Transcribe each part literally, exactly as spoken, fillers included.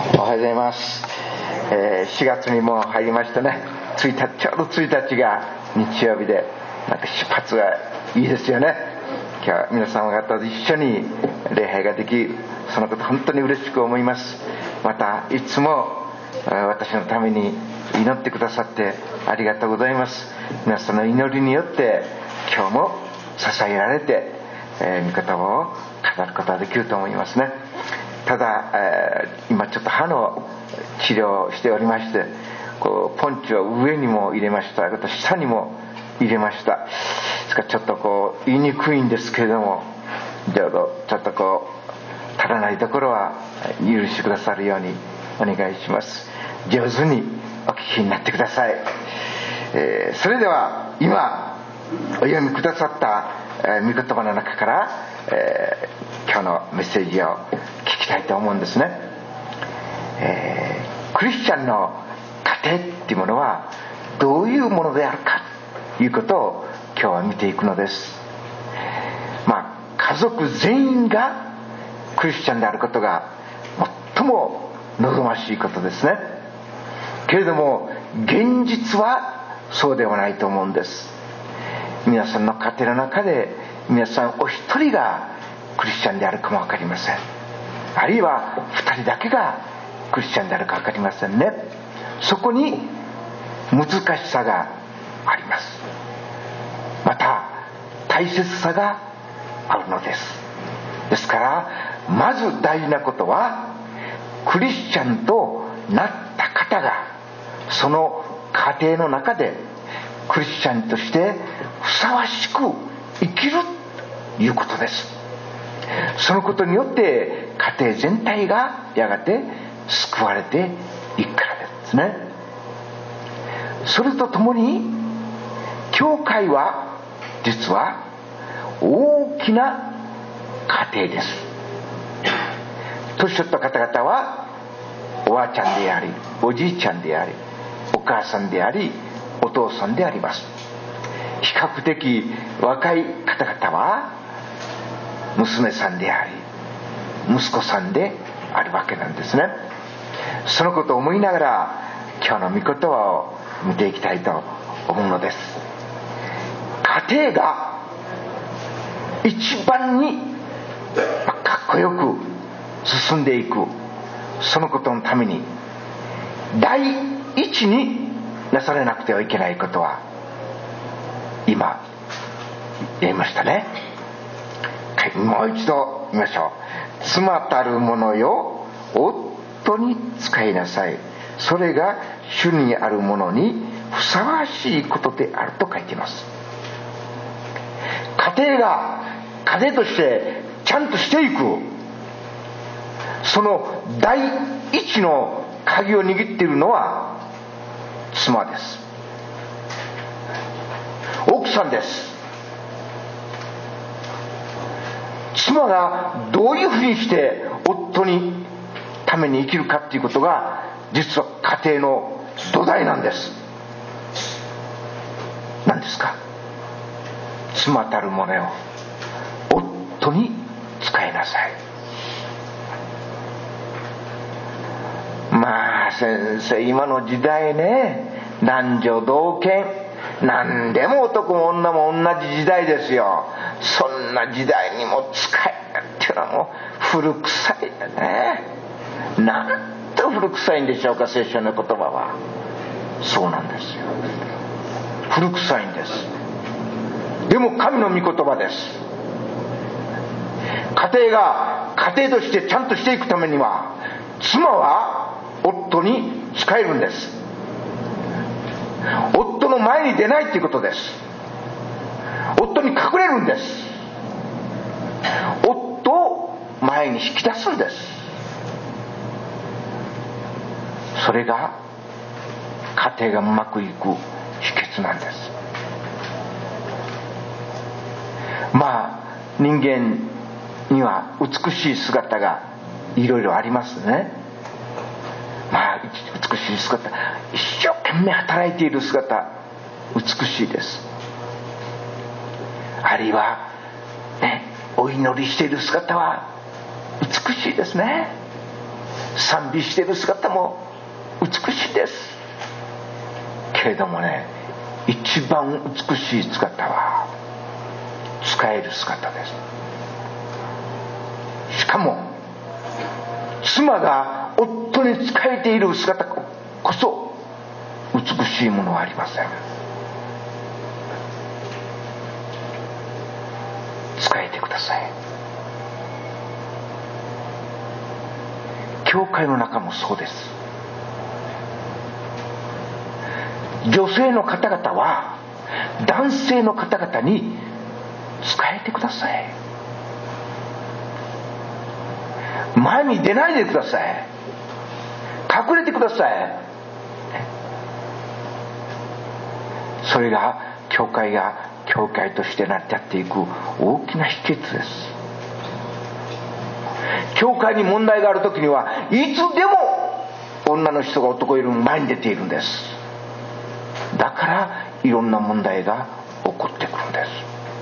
おはようございます。えー、しがつにもう入りましたね。ついたちちょうどついたちが日曜日で、なんか出発がいいですよね。今日は皆様方と一緒に礼拝ができ、そのこと本当に嬉しく思います。またいつも私のために祈ってくださってありがとうございます。皆さんの祈りによって今日も支えられて、えー、御言葉を語ることができると思いますね。ただ、えー、今ちょっと歯の治療をしておりまして、こうポンチを上にも入れました、あと下にも入れました。ですからちょっとこう言いにくいんですけれども、どうぞちょっとこう足らないところは許してくださるようにお願いします。上手にお聞きになってください。えー、それでは今お読みくださった、えー、御言葉の中から、えー、今日のメッセージを聞きたいと思うんですね。えー、クリスチャンの家庭っていうものはどういうものであるかということを今日は見ていくのです。まあ家族全員がクリスチャンであることが最も望ましいことですね。けれども現実はそうではないと思うんです。皆さんの家庭の中で皆さんお一人がクリスチャンであるかも分かりません。あるいは二人だけがクリスチャンであるか分かりませんね。そこに難しさがあります。また大切さがあるのです。ですからまず大事なことは、クリスチャンとなった方がその家庭の中でクリスチャンとしてふさわしく生きるということです。そのことによって家庭全体がやがて救われていくからですね。それとともに教会は実は大きな家庭です。年取った方々はおばあちゃんであり、おじいちゃんであり、お母さんであり、お父さんであります。比較的若い方々は娘さんであり、息子さんであるわけなんですね。そのことを思いながら今日の御言葉を見ていきたいと思うのです。家庭が一番にかっこよく進んでいく、そのことのために第一になされなくてはいけないことは今言いましたね。もう一度言いましょう。妻たる者よ、夫に仕えなさい。それが主にある者にふさわしいことであると書いています。家庭が家庭としてちゃんとしていく、その第一の鍵を握っているのは妻です。奥さんです。妻がどういうふうにして夫にために生きるかっていうことが実は家庭の土台なんです。何ですか？妻たる者よ、夫に仕えなさい。まあ先生、今の時代ね、男女同権、何でも男も女も同じ時代ですよ。そんな時代にも仕えるっていうのはもう古臭いよね。なんと古臭いんでしょうか、聖書の言葉は。そうなんですよ、古臭いんです。でも神の御言葉です。家庭が家庭としてちゃんとしていくためには、妻は夫に仕えるんです。夫の前に出ないということです。夫に隠れるんです。夫を前に引き出すんです。それが家庭がうまくいく秘訣なんです。まあ人間には美しい姿がいろいろありますね。まあ美しい姿、一生懸命働いている姿、美しいです。あるいはね、お祈りしている姿は美しいですね。 賛美している姿も美しいです。けれどもね、一番美しい姿は仕える姿です。しかも妻が夫に仕えている姿こそ美しいものはありません。仕えてください。教会の中もそうです。女性の方々は男性の方々に仕えてください。前に出ないでください。隠れてください。それが教会が教会として成り立っていく大きな秘訣です。教会に問題があるときにはいつでも女の人が男よりも前に出ているんです。だからいろんな問題が起こってくるんです。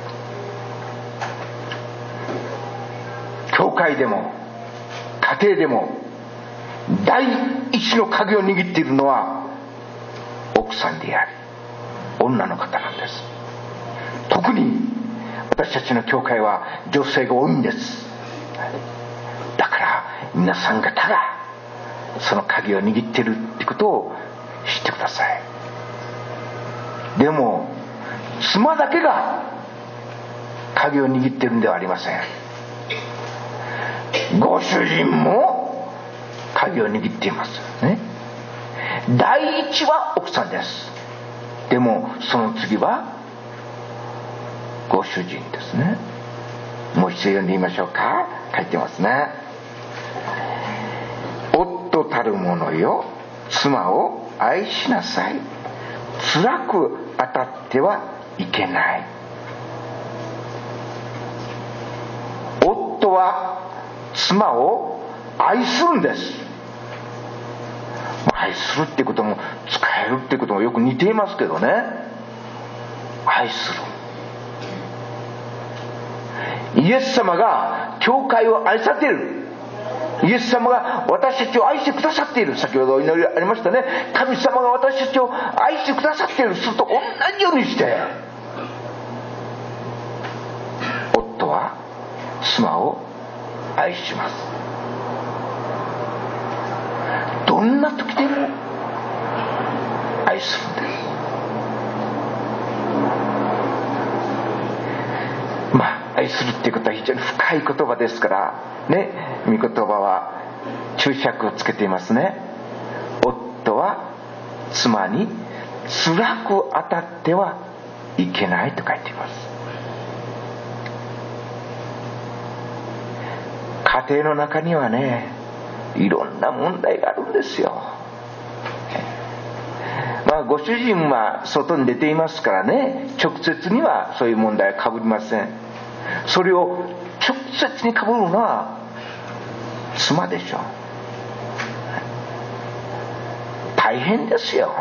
教会でも家庭でも第一の鍵を握っているのは奥さんであり女の方なんです。特に私たちの教会は女性が多いんです。だから皆さん方がその鍵を握っているってことを知ってください。でも妻だけが鍵を握っているんではありません。ご主人も鍵を握っていますね。第一は奥さんです。でもその次はご主人ですね。もう一度読んでみましょうか。書いてますね。夫たる者よ、妻を愛しなさい。辛く当たってはいけない。夫は妻を愛するんです。愛するってことも使えるってこともよく似ていますけどね。愛する。イエス様が教会を愛されている。イエス様が私たちを愛してくださっている。先ほどお祈りありましたね。神様が私たちを愛してくださっている。すると同じようにして夫は妻を愛します。どんな時でも愛するんです。まあ愛するっていうことは非常に深い言葉ですからね。御言葉は注釈をつけていますね。夫は妻に辛く当たってはいけないと書いています。家庭の中にはね、いろんな問題があるんですよ。まあご主人は外に出ていますからね、直接にはそういう問題は被りません。それを直接に被るのは妻でしょう。大変ですよ。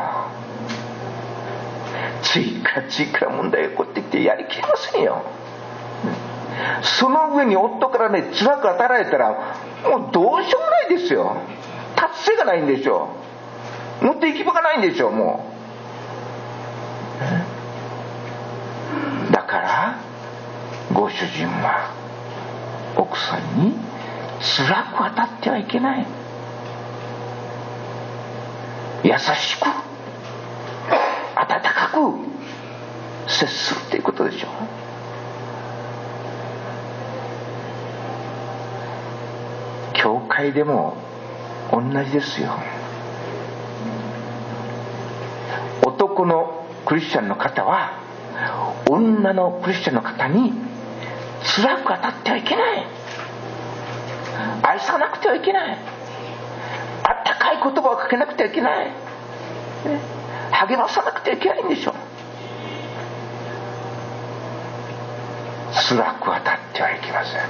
次から次から問題が起こってきてやりきれませんよ。その上に夫からね辛く当たられたらもうどうしようもないですよ。達成がないんでしょう。持って行き場がないんでしょう。もうだからご主人は奥さんに辛く当たってはいけない。優しく温かく接するということでしょう。教会でも同じですよ。男のクリスチャンの方は女のクリスチャンの方に辛く当たってはいけない。愛さなくてはいけない。あったかい言葉をかけなくてはいけない。励まさなくてはいけないんでしょう。辛く当たってはいけません。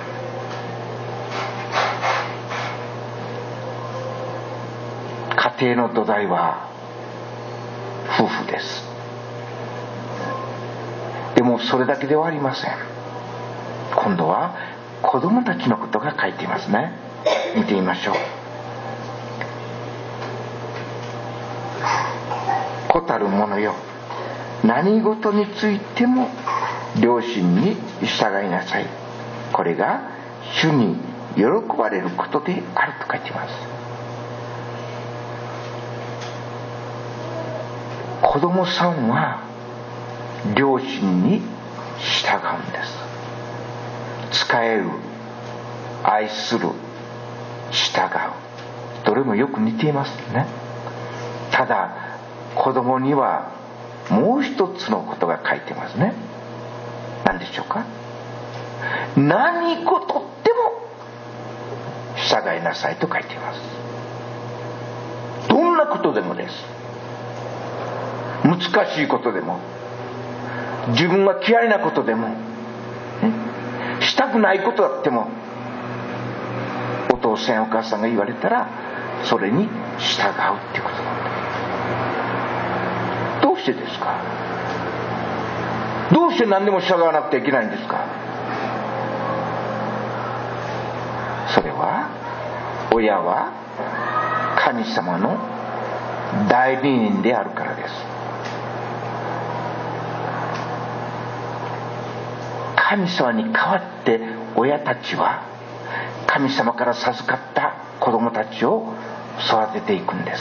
家庭の土台は夫婦です。でもそれだけではありません。今度は子供たちのことが書いていますね。見てみましょう。 子たる者よ、何事についても良心に従いなさい。これが主に喜ばれることであると書いています。子供さんは良心に従うんです。仕える、愛する、従う、どれもよく似ていますね。ただ子供にはもう一つのことが書いてますね。何でしょうか。何事でも従いなさいと書いています。どんなことでもです。難しいことでも、自分が嫌いなことでも、したくないことだっても、お父さんお母さんが言われたらそれに従うっていうことなんだ。どうしてですか。どうして何でも従わなくてはいけないんですか。それは親は神様の代理人であるからです。神様に代わって親たちは神様から授かった子供たちを育てていくんです。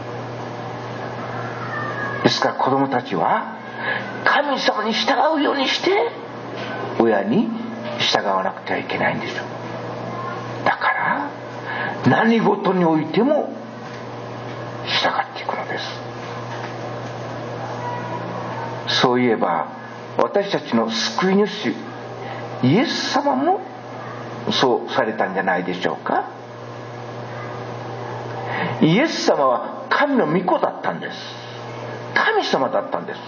ですから子供たちは神様に従うようにして親に従わなくてはいけないんですよ。だから何事においても従っていくのです。そういえば私たちの救い主イエス様もそうされたんじゃないでしょうか。イエス様は神の御子だったんです。神様だったんです。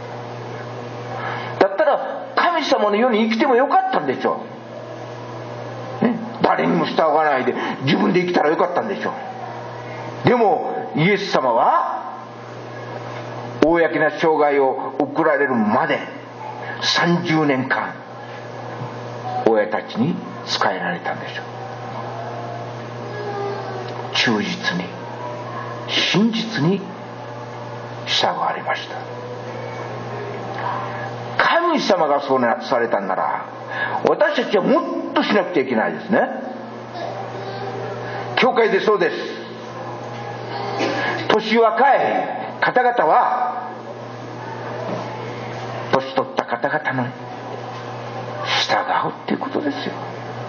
だったら神様のように生きてもよかったんでしょう、ね、誰にも従わないで自分で生きたらよかったんでしょう。でもイエス様は公な生涯を送られるまでさんじゅうねんかん親たちに仕えられたんでしょう。忠実に真実に従われました。神様がそうされたんなら私たちはもっとしなくちゃいけないですね。教会でそうです。年若い方々は年取った方々の従うっていうことですよ。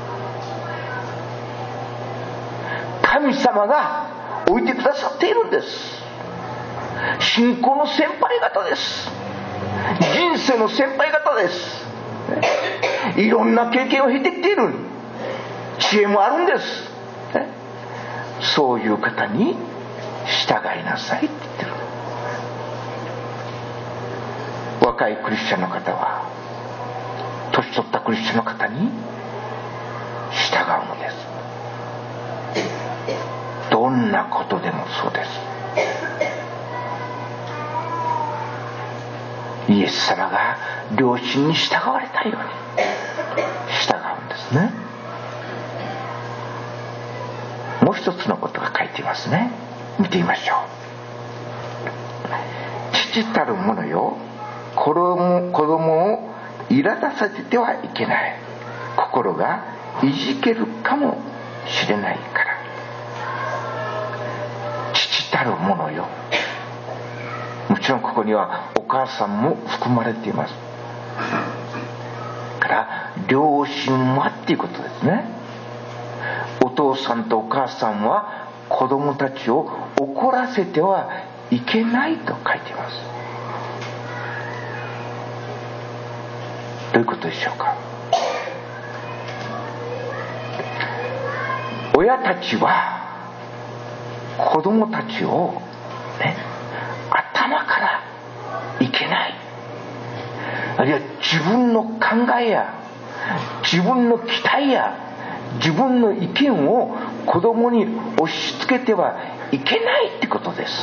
神様が置いてくださっているんです。信仰の先輩方です。人生の先輩方です。いろんな経験を経てきている。知恵もあるんです。そういう方に従いなさいって言ってる。若いクリスチャンの方は年取ったクリスチャンの方に従うのです。どんなことでもそうです。イエス様が良心に従われたように従うんですね。もう一つのことが書いていますね。見てみましょう。父たる者よ、子供、子供を苛立たせてはいけない。心がいじけるかもしれないから。父たる者よ、もちろんここにはお母さんも含まれていますから両親はっていうことですね。お父さんとお母さんは子供たちを怒らせてはいけないと書いています。どういうことでしょうか。親たちは子供たちをね、頭からいけない、あるいは自分の考えや自分の期待や自分の意見を子供に押し付けてはいけないってことです。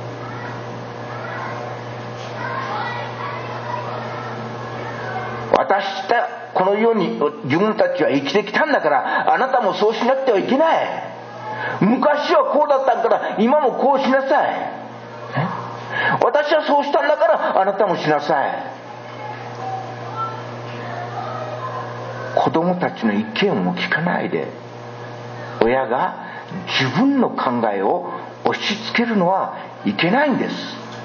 私たこの世に自分たちは生きてきたんだからあなたもそうしなくてはいけない。昔はこうだったから今もこうしなさい。 私はそうしたんだからあなたもしなさい。子供たちの意見を聞かないで、親が自分の考えを押し付けるのはいけないんです。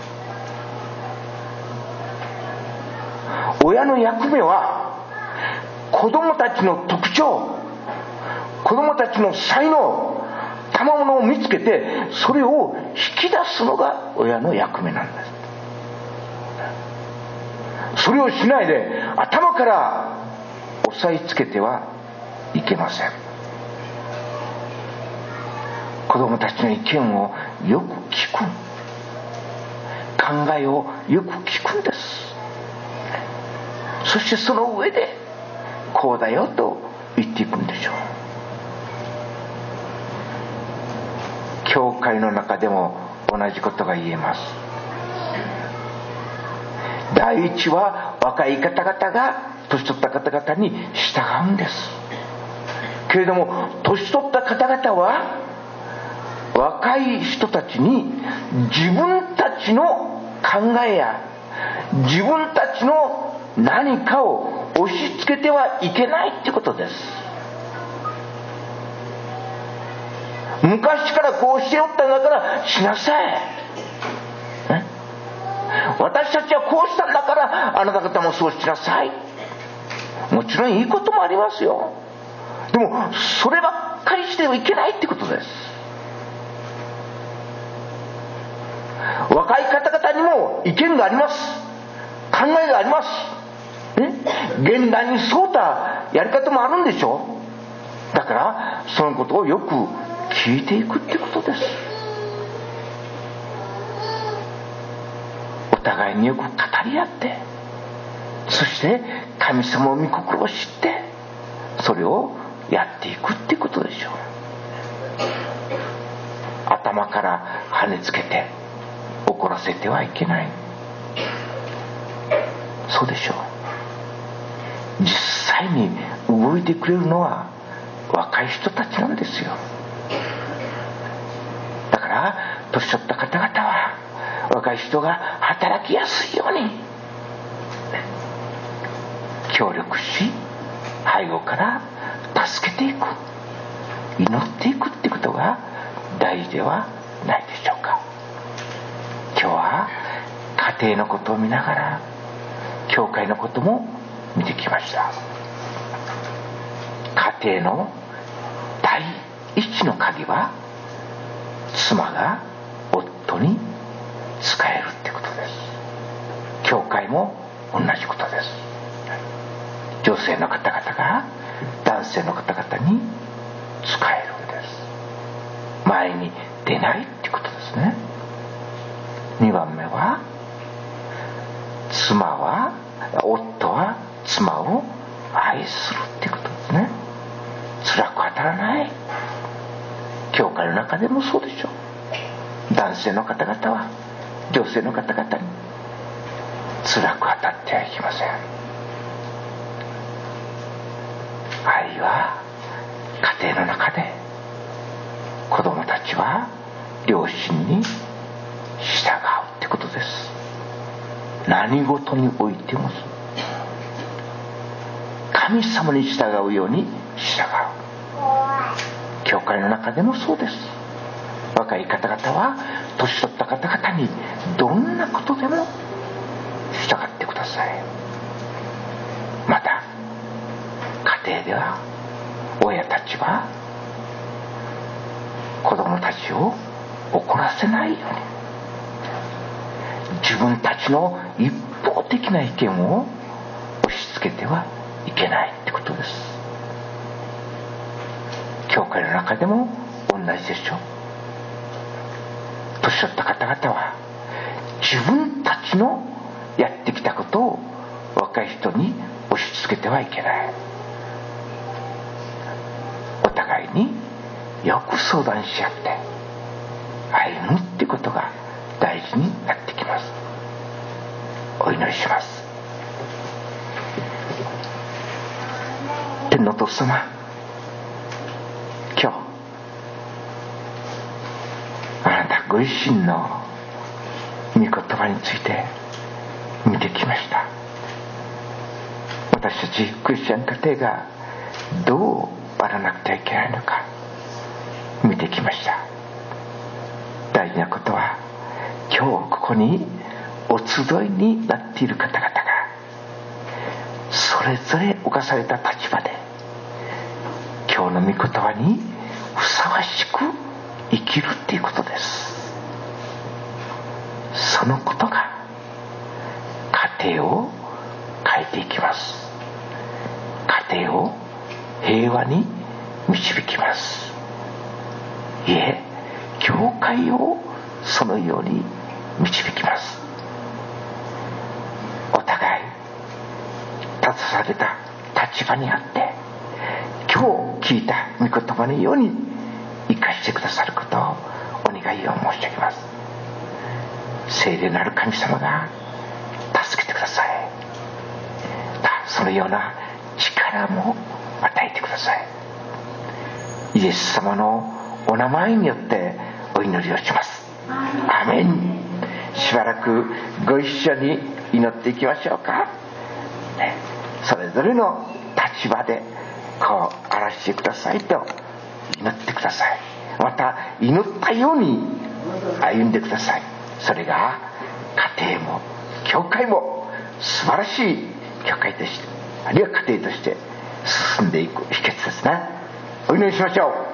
親の役目は子供たちの特徴、子供たちの才能、賜物を見つけてそれを引き出すのが親の役目なんです。それをしないで頭から押さえつけてはいけません。子供たちの意見をよく聞く、考えをよく聞くんです。そしてその上でこうだよと言っていくんでしょう。教会の中でも同じことが言えます。第一は若い方々が年取った方々に従うんです。けれども年取った方々は若い人たちに自分たちの考えや自分たちの何かを押し付けてはいけないってことです。昔からこうしておったんだからしなさい。私たちはこうしたんだからあなた方もそうしなさい。もちろんいいこともありますよ。でもそればっかりしてはいけないってことです。若い方々にも意見があります。考えがあります。ね、現代に沿ったやり方もあるんでしょう。だからそのことをよく聞いていくってことです。お互いによく語り合って、そして神様の御心を知ってそれをやっていくってことでしょう。頭から跳ねつけて怒らせてはいけない。そうでしょう。実際に動いてくれるのは若い人たちなんですよ。だから年取った方々は若い人が働きやすいように協力し、背後から助けていく、祈っていくってことが大事ではないでしょうか。今日は家庭のことを見ながら教会のことも見てきました。家庭の第一の鍵は妻が夫に仕えるってことです。教会も同じことです。女性の方々が男性の方々に仕えるんです。前に出ないってことですね。にばんめは妻は夫は妻を愛するってことですね。辛く当たらない。教会の中でもそうでしょう。男性の方々は女性の方々に辛く当たってはいけません。愛は家庭の中で子供たちは両親に従うってことです。何事においても神様に従うように従う。教会の中でもそうです。若い方々は年取った方々にどんなことでも従ってください。また家庭では親たちは子供たちを怒らせないように自分たちの一方的な意見を押し付けてはいけないってことです。教会の中でも同じでしょう。年寄った方々は自分たちのやってきたことを若い人に押し付けてはいけない。お互いによく相談し合って歩むってことが大事になってきます。お祈りします。天のお父様、今日あなたご自身の御言葉について見てきました。私たちクリスチャン家庭がどうあらなくてはいけないのか見てきました。大事なことは、今日ここにお集いになっている方々がそれぞれ侵された立場で今日の御言葉にふさわしく生きるっていうことです。そのことが家庭を変えていきます。家庭を平和に導きます。いえ、教会をそのように導きます。お互い立たされた立場にあって今日聞いた御言葉のように生かしてくださることをお願いを申し上げます。聖霊なる神様が助けてください。そのような力も与えてください。イエス様のお名前によってお祈りをします。アーメン。しばらくご一緒に祈っていきましょうか、ね、それぞれの立場でこうあらしてくださいと祈ってください。また祈ったように歩んでください。それが家庭も教会も素晴らしい教会として、あるいは家庭として進んでいく秘訣ですね。お祈りしましょう。